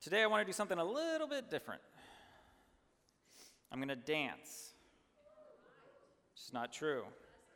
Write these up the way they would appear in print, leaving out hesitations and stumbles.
Today I want to do something a little bit different. I'm going to dance. It's not true.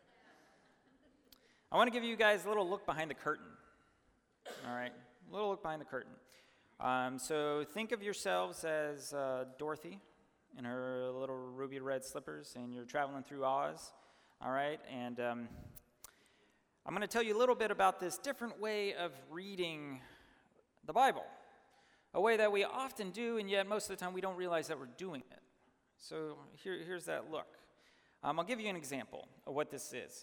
I want to give you guys a little look behind the curtain. All right, a little look behind the curtain. So think of yourselves as Dorothy in her little ruby red slippers, and you're traveling through Oz. All right, and I'm going to tell you a little bit about this different way of reading the Bible, a way that we often do, and yet most of the time we don't realize that we're doing it. So here's that look. I'll give you an example of what this is.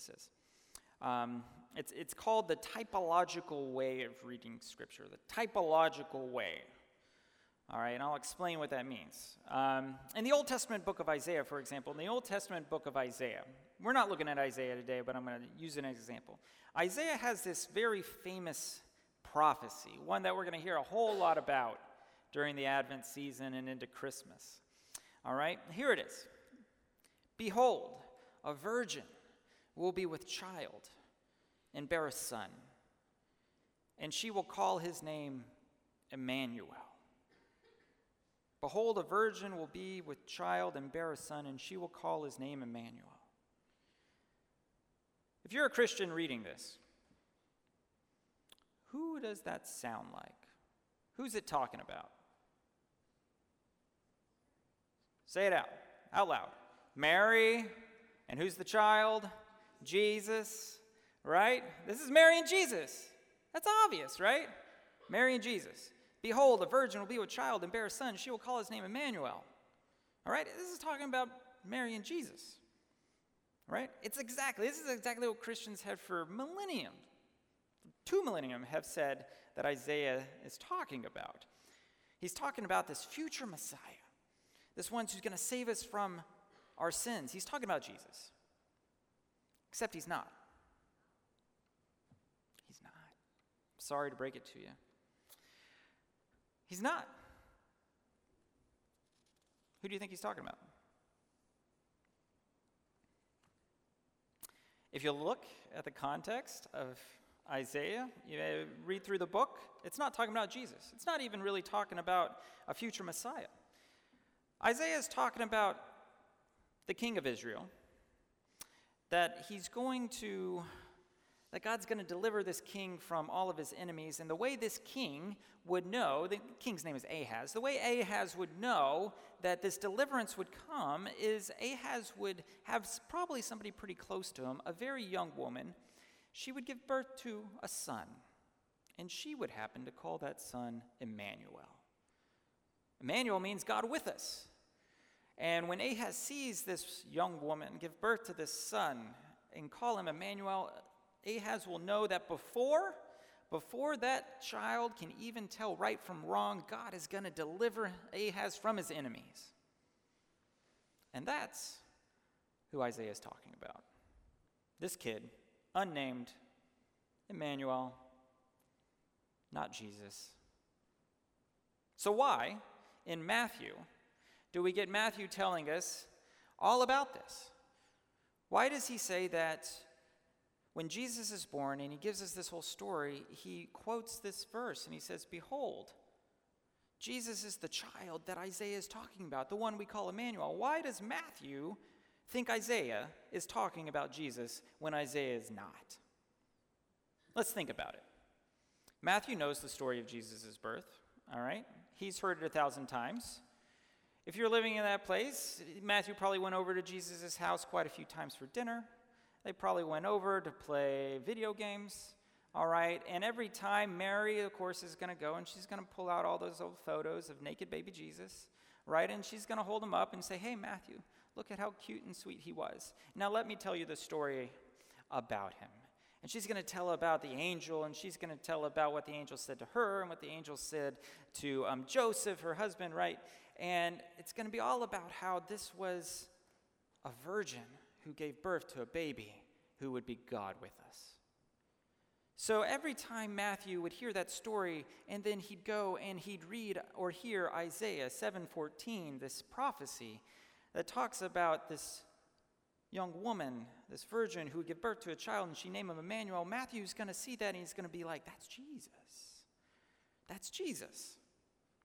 It's called the typological way of reading Scripture, the typological way. All right, and I'll explain what that means. In the Old Testament book of Isaiah, for example, in the Old Testament book of Isaiah, we're not looking at Isaiah today, but I'm going to use it as an example. Isaiah has this very famous prophecy, one that we're going to hear a whole lot about during the Advent season and into Christmas. All right, here it is. Behold, a virgin will be with child and bear a son, and she will call his name Emmanuel. Behold, a virgin will be with child and bear a son, and she will call his name Emmanuel. If you're a Christian reading this, who does that sound like? Who's it talking about? Say it out loud. Mary, and who's the child? Jesus, right? This is Mary and Jesus. That's obvious, right? Mary and Jesus. Behold, a virgin will be with child and bear a son. She will call his name Emmanuel. All right? This is talking about Mary and Jesus. Right? This is exactly what Christians have for millennium. 2 millennium have said that Isaiah is talking about. He's talking about this future Messiah, this one who's going to save us from our sins. He's talking about Jesus. Except he's not. He's not. Sorry to break it to you. He's not. Who do you think he's talking about? If you look at the context of Isaiah, you read through the book, it's not talking about Jesus. It's not even really talking about a future Messiah. Isaiah is talking about the king of Israel, that God's going to deliver this king from all of his enemies. And the way this king would know, the king's name is Ahaz, the way Ahaz would know that this deliverance would come is Ahaz would have probably somebody pretty close to him, a very young woman. She would give birth to a son, and she would happen to call that son Emmanuel. Emmanuel means God with us. And when Ahaz sees this young woman give birth to this son and call him Emmanuel, Ahaz will know that before that child can even tell right from wrong, God is going to deliver Ahaz from his enemies. And that's who Isaiah is talking about. This kid, unnamed, Emmanuel, not Jesus. So why, in Matthew, do we get Matthew telling us all about this? Why does he say that when Jesus is born and he gives us this whole story, he quotes this verse and he says, behold, Jesus is the child that Isaiah is talking about, the one we call Emmanuel. Why does Matthew think Isaiah is talking about Jesus when Isaiah is not? Let's think about it. Matthew knows the story of Jesus' birth, all right? He's heard it 1,000 times. If you're living in that place, Matthew probably went over to Jesus' house quite a few times for dinner. They probably went over to play video games, all right? And every time, Mary, of course, is going to go and she's going to pull out all those old photos of naked baby Jesus, right? And she's going to hold him up and say, hey, Matthew, look at how cute and sweet he was. Now, let me tell you the story about him. And she's going to tell about the angel, and she's going to tell about what the angel said to her and what the angel said to Joseph, her husband, right? And it's going to be all about how this was a virgin who gave birth to a baby who would be God with us. So every time Matthew would hear that story, and then he'd go and he'd read or hear Isaiah 7:14, this prophecy that talks about this young woman, this virgin who would give birth to a child, and she named him Emmanuel, Matthew's going to see that, and he's going to be like, that's Jesus. That's Jesus.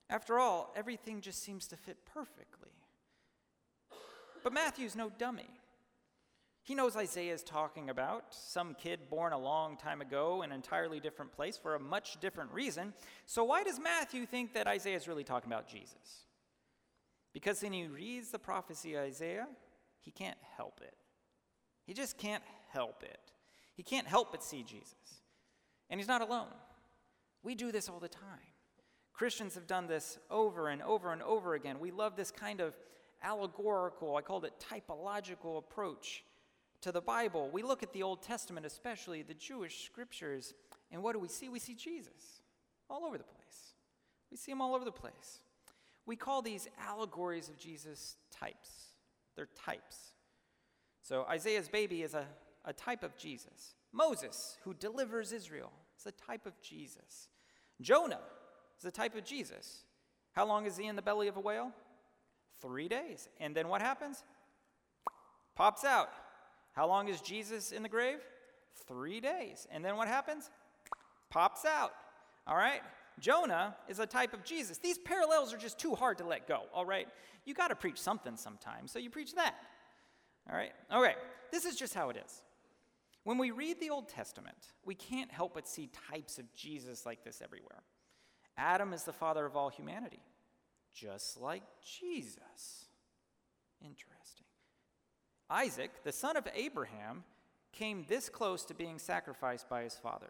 After all, everything just seems to fit perfectly. But Matthew's no dummy. He knows Isaiah is talking about some kid born a long time ago in an entirely different place for a much different reason. So why does Matthew think that Isaiah is really talking about Jesus? Because when he reads the prophecy of Isaiah, he can't help it. He just can't help it. He can't help but see Jesus. And he's not alone. We do this all the time. Christians have done this over and over and over again. We love this kind of allegorical, I called it typological approach to the Bible. We look at the Old Testament, especially the Jewish scriptures, and what do we see? We see Jesus all over the place. We see him all over the place. We call these allegories of Jesus types. They're types. So Isaiah's baby is a type of Jesus. Moses, who delivers Israel, is a type of Jesus. Jonah is a type of Jesus. How long is he in the belly of a whale? 3 days. And then what happens? Pops out. How long is Jesus in the grave? 3 days. And then what happens? Pops out. All right? Jonah is a type of Jesus. These parallels are just too hard to let go, all right? You got to preach something sometime, so you preach that. All right? Okay, this is just how it is. When we read the Old Testament, we can't help but see types of Jesus like this everywhere. Adam is the father of all humanity, just like Jesus. Interesting. Isaac, the son of Abraham, came this close to being sacrificed by his father.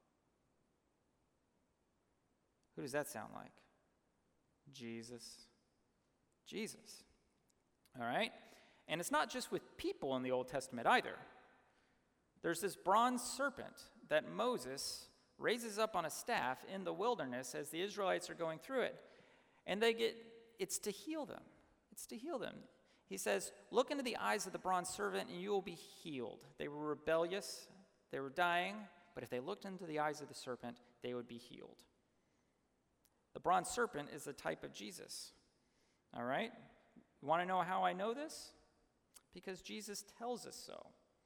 Who does that sound like? Jesus. Jesus. All right? And it's not just with people in the Old Testament either. There's this bronze serpent that Moses raises up on a staff in the wilderness as the Israelites are going through it. And it's to heal them. It's to heal them. He says, look into the eyes of the bronze serpent and you will be healed. They were rebellious. They were dying. But if they looked into the eyes of the serpent, they would be healed. The bronze serpent is a type of Jesus. All right? You want to know how I know this? Because Jesus tells us so.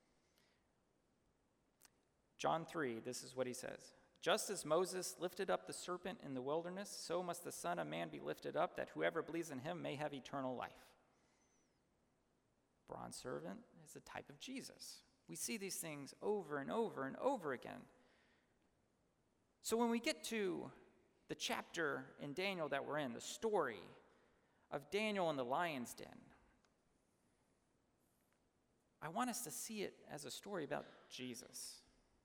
John 3, this is what he says. Just as Moses lifted up the serpent in the wilderness, so must the Son of Man be lifted up, that whoever believes in him may have eternal life. Bronze serpent is a type of Jesus. We see these things over and over and over again. So when we get to the chapter in Daniel that we're in, the story of Daniel in the lion's den, I want us to see it as a story about Jesus.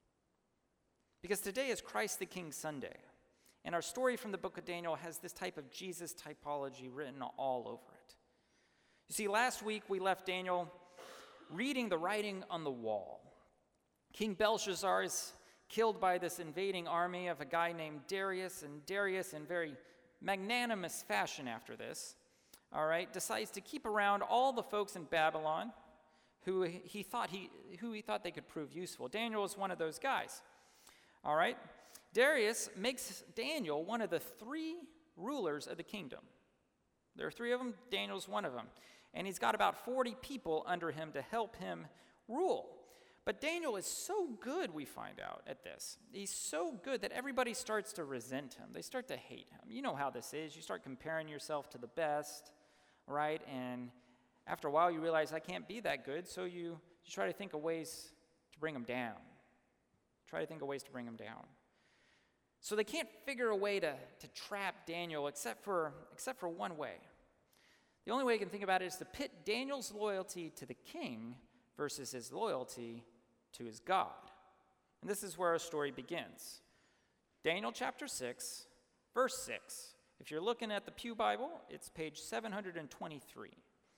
Because today is Christ the King Sunday, and our story from the book of Daniel has this type of Jesus typology written all over it. You see, last week we left Daniel reading the writing on the wall. King Belshazzar is killed by this invading army of a guy named Darius, and Darius, in very magnanimous fashion after this, all right, decides to keep around all the folks in Babylon who he thought they could prove useful. Daniel is one of those guys. All right? Darius makes Daniel one of the 3 rulers of the kingdom. There are 3 of them. Daniel's one of them. And he's got about 40 people under him to help him rule. But Daniel is so good, we find out, at this. He's so good that everybody starts to resent him. They start to hate him. You know how this is. You start comparing yourself to the best, right? And after a while, you realize, I can't be that good, so you try to think of ways to bring him down. Try to think of ways to bring him down. So they can't figure a way to trap Daniel except for one way. The only way you can think about it is to pit Daniel's loyalty to the king versus his loyalty to his God. And this is where our story begins. Daniel chapter 6, verse 6. If you're looking at the Pew Bible, it's page 723.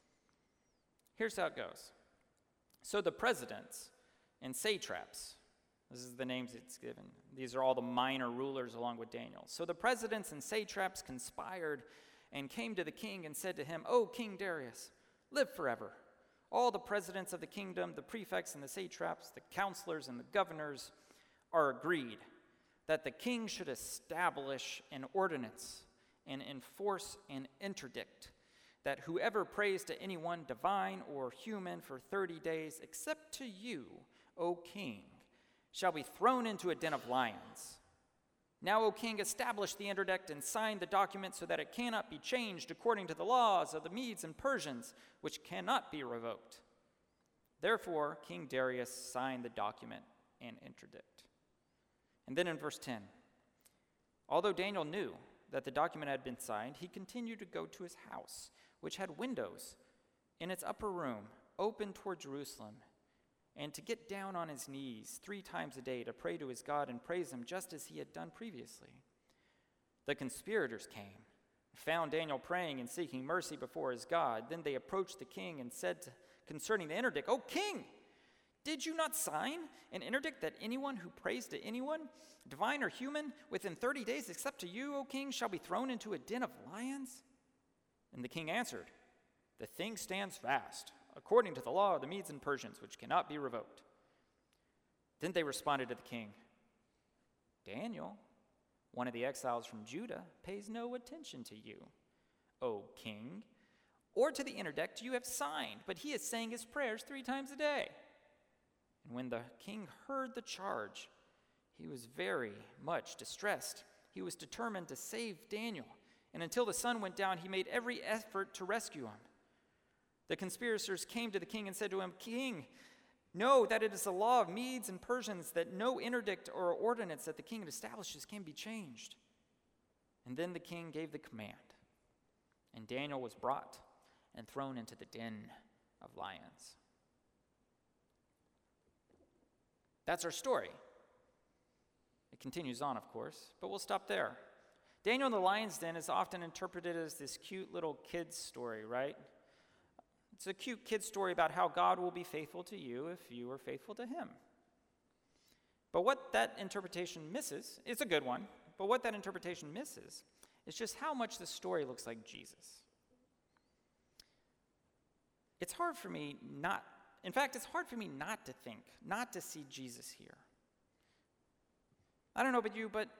Here's how it goes. So the presidents and satraps, this is the names it's given. These are all the minor rulers along with Daniel. So the presidents and satraps conspired and came to the king and said to him, O King Darius, live forever. All the presidents of the kingdom, the prefects and the satraps, the counselors and the governors are agreed that the king should establish an ordinance and enforce an interdict that whoever prays to anyone, divine or human, for 30 days, except to you, O king, shall be thrown into a den of lions. Now, O king, establish the interdict and sign the document so that it cannot be changed according to the laws of the Medes and Persians, which cannot be revoked." Therefore, King Darius signed the document and interdict. And then in verse 10, although Daniel knew that the document had been signed, he continued to go to his house, which had windows in its upper room open toward Jerusalem, and to get down on his knees 3 times a day to pray to his God and praise him just as he had done previously. The conspirators came, found Daniel praying and seeking mercy before his God. Then they approached the king and said concerning the interdict, "O king, did you not sign an interdict that anyone who prays to anyone, divine or human, within 30 days except to you, O king, shall be thrown into a den of lions?" And the king answered, "The thing stands fast, according to the law of the Medes and Persians, which cannot be revoked." Then they responded to the king, "Daniel, one of the exiles from Judah, pays no attention to you, O king, or to the interdict you have signed, but he is saying his prayers 3 times a day." And when the king heard the charge, he was very much distressed. He was determined to save Daniel, and until the sun went down, he made every effort to rescue him. The conspirators came to the king and said to him, "King, know that it is the law of Medes and Persians that no interdict or ordinance that the king establishes can be changed." And then the king gave the command, and Daniel was brought and thrown into the den of lions. That's our story. It continues on, of course, but we'll stop there. Daniel in the lion's den is often interpreted as this cute little kid's story, right? It's a cute kid's story about how God will be faithful to you if you are faithful to him. But what that interpretation misses, it's a good one, but what that interpretation misses is just how much the story looks like Jesus. It's hard for me not to think, not to see Jesus here. I don't know about you, but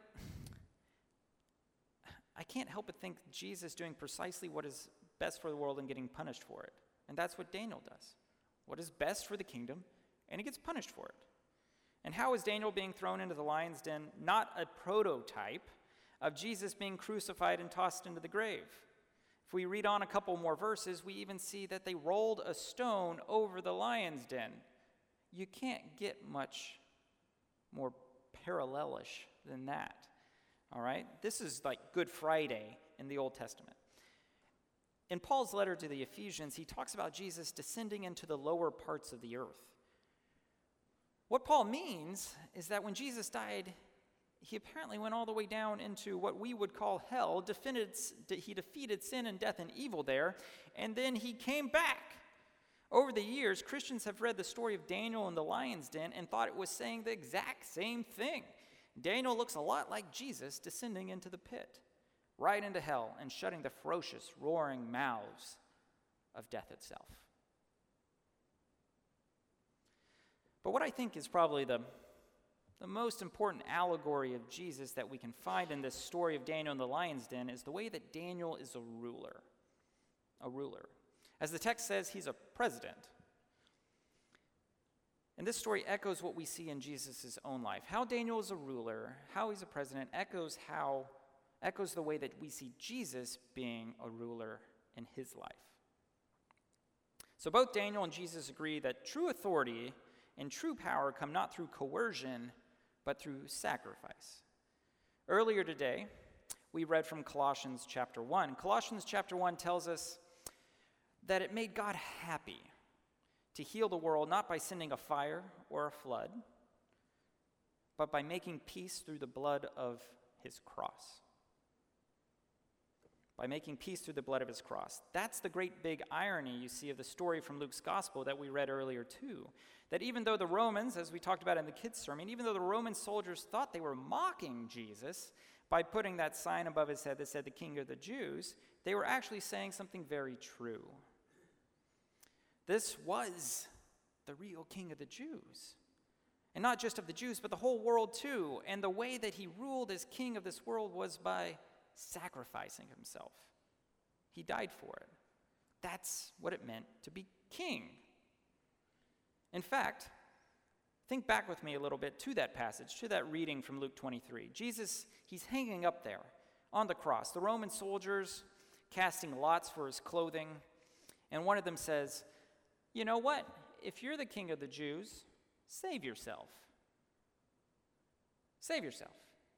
I can't help but think Jesus doing precisely what is best for the world and getting punished for it. And that's what Daniel does. What is best for the kingdom, and he gets punished for it. And how is Daniel being thrown into the lion's den not a prototype of Jesus being crucified and tossed into the grave? If we read on a couple more verses, we even see that they rolled a stone over the lion's den. You can't get much more parallelish than that. All right? This is like Good Friday in the Old Testament. In Paul's letter to the Ephesians, he talks about Jesus descending into the lower parts of the earth. What Paul means is that when Jesus died, he apparently went all the way down into what we would call hell. He defeated sin and death and evil there, and then he came back. Over the years, Christians have read the story of Daniel in the lion's den and thought it was saying the exact same thing. Daniel looks a lot like Jesus descending into the pit, right into hell, and shutting the ferocious, roaring mouths of death itself. But what I think is probably the most important allegory of Jesus that we can find in this story of Daniel in the lion's den is the way that Daniel is a ruler. A ruler. As the text says, he's a president. And this story echoes what we see in Jesus' own life. How Daniel is a ruler, how he's a president, echoes the way that we see Jesus being a ruler in his life. So both Daniel and Jesus agree that true authority and true power come not through coercion, but through sacrifice. Earlier today, we read from Colossians chapter 1. Colossians chapter 1 tells us that it made God happy to heal the world not by sending a fire or a flood, but by making peace through the blood of his cross. By making peace through the blood of his cross. That's the great big irony you see of the story from Luke's gospel that we read earlier too. That even though the Romans, as we talked about in the kids' sermon, even though the Roman soldiers thought they were mocking Jesus by putting that sign above his head that said the King of the Jews, they were actually saying something very true. This was the real King of the Jews. And not just of the Jews, but the whole world too. And the way that he ruled as king of this world was by sacrificing himself. He died for it. That's what it meant to be king. In fact, Think back with me a little bit to that passage, to that reading from Luke 23. Jesus, he's hanging up there on the cross. The Roman soldiers casting lots for his clothing, and one of them says, "You know what? If you're the king of the Jews, save yourself. Save yourself."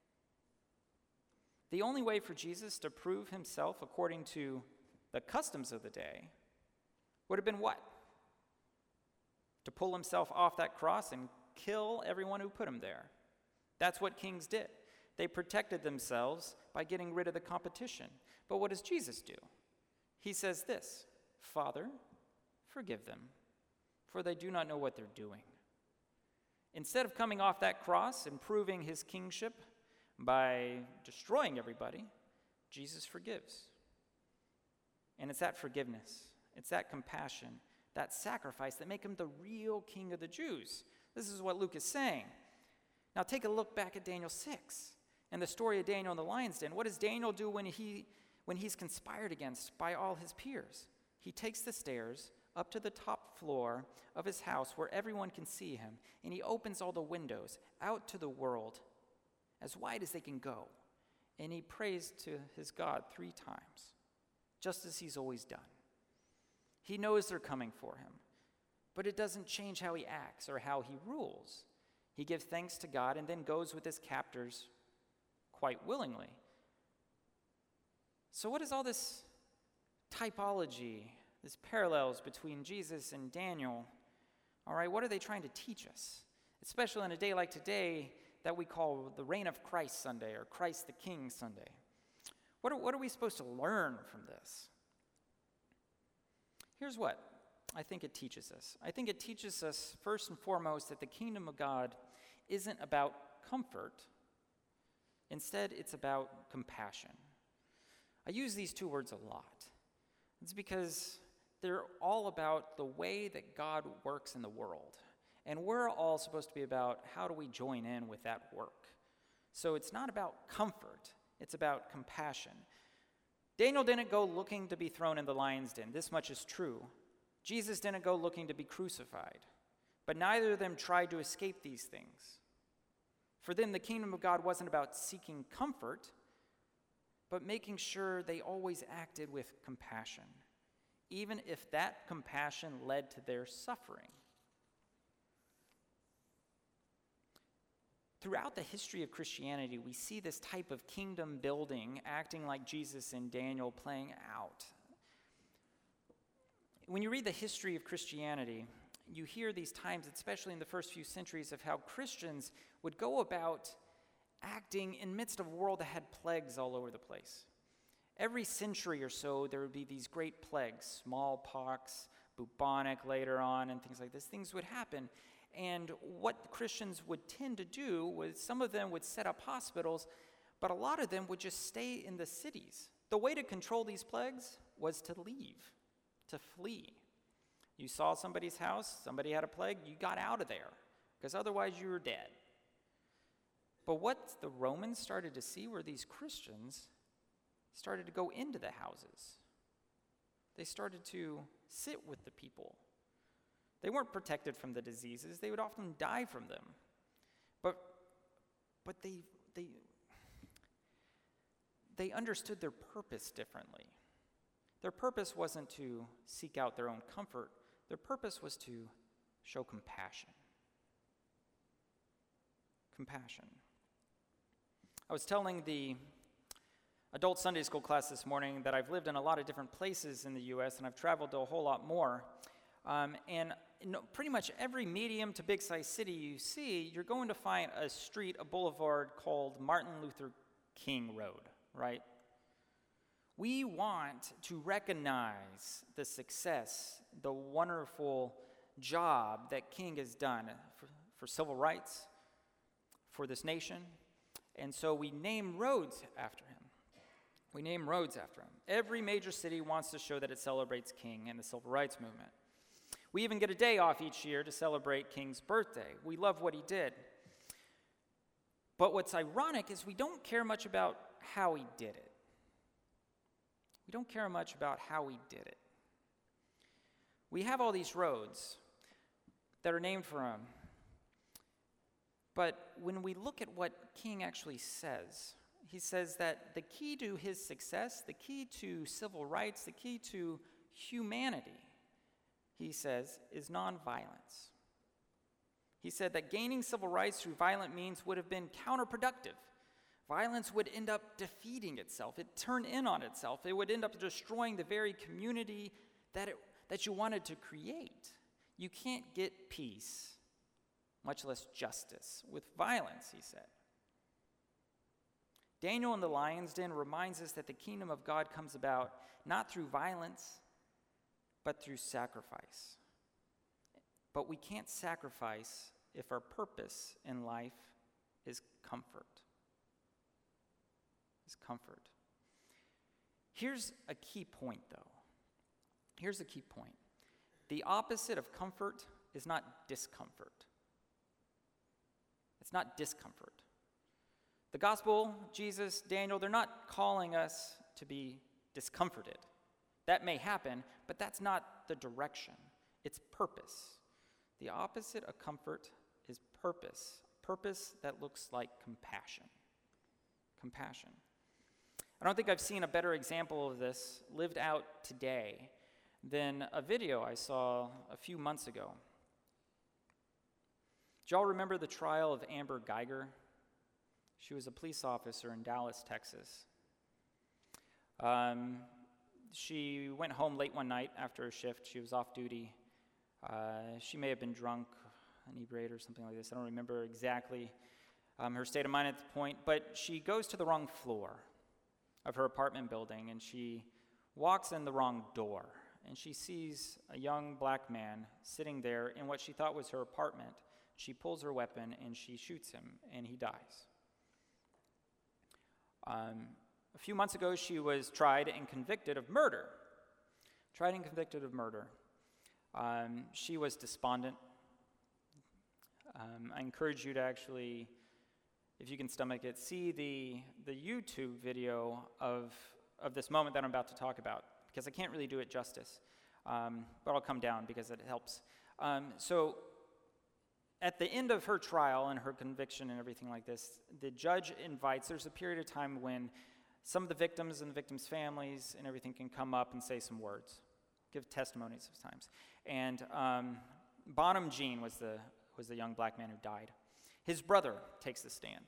The only way for Jesus to prove himself according to the customs of the day would have been what? To pull himself off that cross and kill everyone who put him there. That's what kings did. They protected themselves by getting rid of the competition. But what does Jesus do? He says this, "Father, forgive them, for they do not know what they're doing." Instead of coming off that cross and proving his kingship by destroying everybody, Jesus forgives. And it's that forgiveness, it's that compassion, that sacrifice that make him the real king of the Jews. This is what Luke is saying. Now take a look back at Daniel 6 and the story of Daniel in the lion's den. What does Daniel do when he's conspired against by all his peers? He takes the stairs up to the top floor of his house where everyone can see him, and he opens all the windows out to the world as wide as they can go, and he prays to his God 3 times, just as he's always done. He knows they're coming for him, but it doesn't change how he acts or how he rules. He gives thanks to God and then goes with his captors quite willingly. So what is all this typology, this parallels between Jesus and Daniel? All right, what are they trying to teach us? Especially on a day like today that we call the Reign of Christ Sunday or Christ the King Sunday. What are we supposed to learn from this? Here's what I think it teaches us. I think it teaches us, first and foremost, that the kingdom of God isn't about comfort. Instead, it's about compassion. I use these 2 words a lot. It's because they're all about the way that God works in the world. And we're all supposed to be about how do we join in with that work. So it's not about comfort, it's about compassion. Daniel didn't go looking to be thrown in the lion's den. This much is true. Jesus didn't go looking to be crucified. But neither of them tried to escape these things. For them, the kingdom of God wasn't about seeking comfort, but making sure they always acted with compassion, even if that compassion led to their suffering. Throughout the history of Christianity, we see this type of kingdom building acting like Jesus and Daniel playing out. When you read the history of Christianity, you hear these times, especially in the first few centuries, of how Christians would go about acting in midst of a world that had plagues all over the place. Every century or so, there would be these great plagues, smallpox, bubonic later on, and things like this. Things would happen. And what Christians would tend to do was some of them would set up hospitals, but a lot of them would just stay in the cities. The way to control these plagues was to leave, to flee. You saw somebody's house, somebody had a plague, you got out of there, because otherwise you were dead. But what the Romans started to see were these Christians started to go into the houses. They started to sit with the people. They weren't protected from the diseases. They would often die from them. But they understood their purpose differently. Their purpose wasn't to seek out their own comfort. Their purpose was to show compassion. Compassion. I was telling the adult Sunday school class this morning that I've lived in a lot of different places in the U.S. and I've traveled to a whole lot more. And pretty much every medium to big-sized city you see, you're going to find a street, a boulevard called Martin Luther King Road, right? We want to recognize the success, the wonderful job that King has done for civil rights, for this nation, and so we name roads after him. We name roads after him. Every major city wants to show that it celebrates King and the civil rights movement. We even get a day off each year to celebrate King's birthday. We love what he did. But what's ironic is we don't care much about how he did it. We don't care much about how he did it. We have all these roads that are named for him. But when we look at what King actually says, he says that the key to his success, the key to civil rights, the key to humanity, he says, is nonviolence. He said that gaining civil rights through violent means would have been counterproductive. Violence would end up defeating itself. It'd turn in on itself. It would end up destroying the very community that you wanted to create. You can't get peace, much less justice, with violence, he said. Daniel in the lion's den reminds us that the kingdom of God comes about not through violence, but through sacrifice. But we can't sacrifice if our purpose in life is comfort. Is comfort. Here's a key point, though. Here's a key point. The opposite of comfort is not discomfort. It's not discomfort. The gospel, Jesus, Daniel, they're not calling us to be discomforted. That may happen, but that's not the direction. It's purpose. The opposite of comfort is purpose. Purpose that looks like compassion. Compassion. I don't think I've seen a better example of this lived out today than a video I saw a few months ago. Do y'all remember the trial of Amber Guyger? She was a police officer in Dallas, Texas. She went home late one night after a shift. She was off duty. She may have been drunk, inebriated, or something like this. I don't remember exactly her state of mind at the point, but she goes to the wrong floor of her apartment building, and she walks in the wrong door, and she sees a young black man sitting there in what she thought was her apartment. She pulls her weapon, and she shoots him, and he dies. A few months ago, she was tried and convicted of murder. She was despondent. I encourage you to actually, if you can stomach it, see the YouTube video of this moment that I'm about to talk about, because I can't really do it justice, but I'll come down because it helps. So at the end of her trial and her conviction and everything like this, the judge invites, there's a period of time when some of the victims and the victims' families and everything can come up and say some words, give testimonies of times. And Bonham Jean was the young black man who died. His brother takes the stand.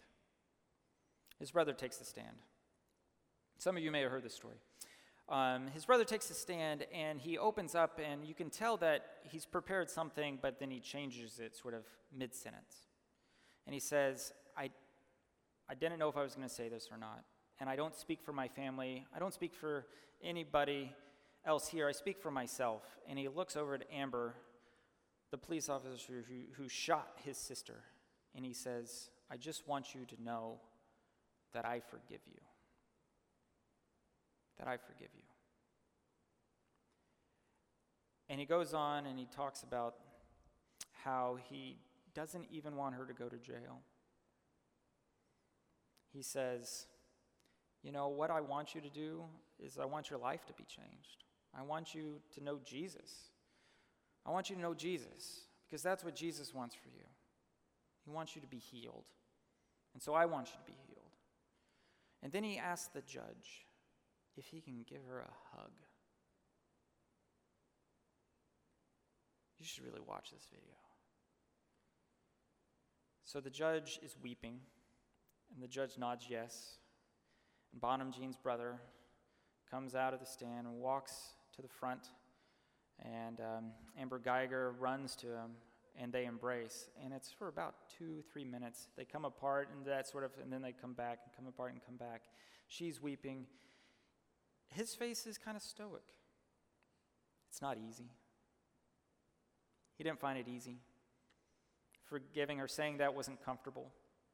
Some of you may have heard this story. His brother takes the stand, and he opens up, and you can tell that he's prepared something, but then he changes it sort of mid-sentence. And he says, I didn't know if I was going to say this or not, and I don't speak for my family. I don't speak for anybody else here. I speak for myself. And he looks over at Amber, the police officer who shot his sister, and he says, I just want you to know that I forgive you. That I forgive you. And he goes on and he talks about how he doesn't even want her to go to jail. He says, you know, what I want you to do is I want your life to be changed. I want you to know Jesus. I want you to know Jesus because that's what Jesus wants for you. He wants you to be healed. And so I want you to be healed. And then he asks the judge if he can give her a hug. You should really watch this video. So the judge is weeping, and the judge nods yes. And Bonham Jean's brother comes out of the stand and walks to the front, and Amber Guyger runs to him, and they embrace. And it's for about 2-3 minutes. They come apart, and then they come back, and come apart and come back. She's weeping. His face is kind of stoic. It's not easy. He didn't find it easy. Forgiving her, saying that wasn't comfortable.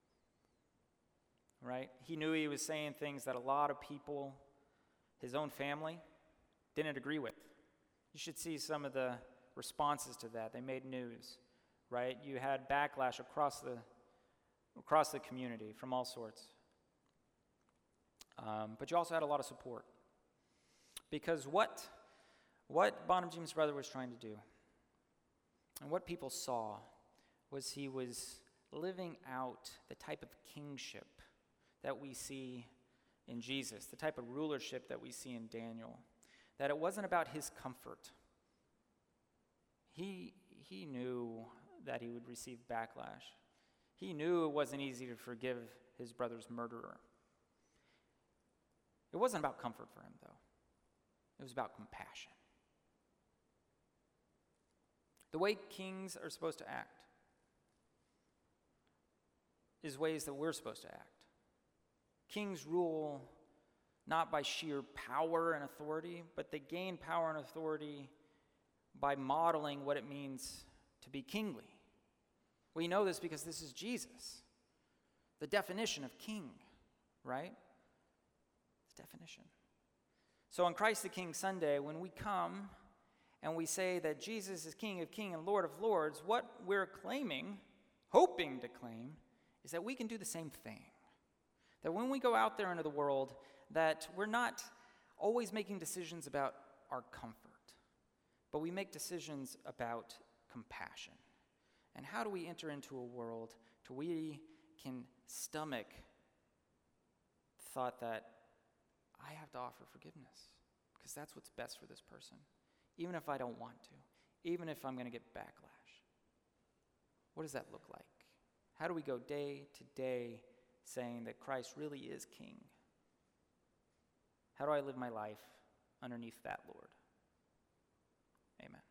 Right? He knew he was saying things that a lot of people, his own family, didn't agree with. You should see some of the responses to that. They made news, right? You had backlash across the community from all sorts. But you also had a lot of support. Because what Bonham Jean's brother was trying to do, and what people saw, was he was living out the type of kingship that we see in Jesus, the type of rulership that we see in Daniel, that it wasn't about his comfort. He knew that he would receive backlash. He knew it wasn't easy to forgive his brother's murderer. It wasn't about comfort for him, though. It was about compassion. The way kings are supposed to act is ways that we're supposed to act. Kings rule not by sheer power and authority, but they gain power and authority by modeling what it means to be kingly. We know this because this is Jesus, the definition of king, right? It's definition. So on Christ the King Sunday, when we come and we say that Jesus is King of Kings and Lord of Lords, what we're claiming, hoping to claim, is that we can do the same thing. That when we go out there into the world, that we're not always making decisions about our comfort, but we make decisions about compassion. And how do we enter into a world to we can stomach the thought that I have to offer forgiveness because that's what's best for this person, even if I don't want to, even if I'm going to get backlash. What does that look like? How do we go day to day saying that Christ really is King? How do I live my life underneath that Lord? Amen.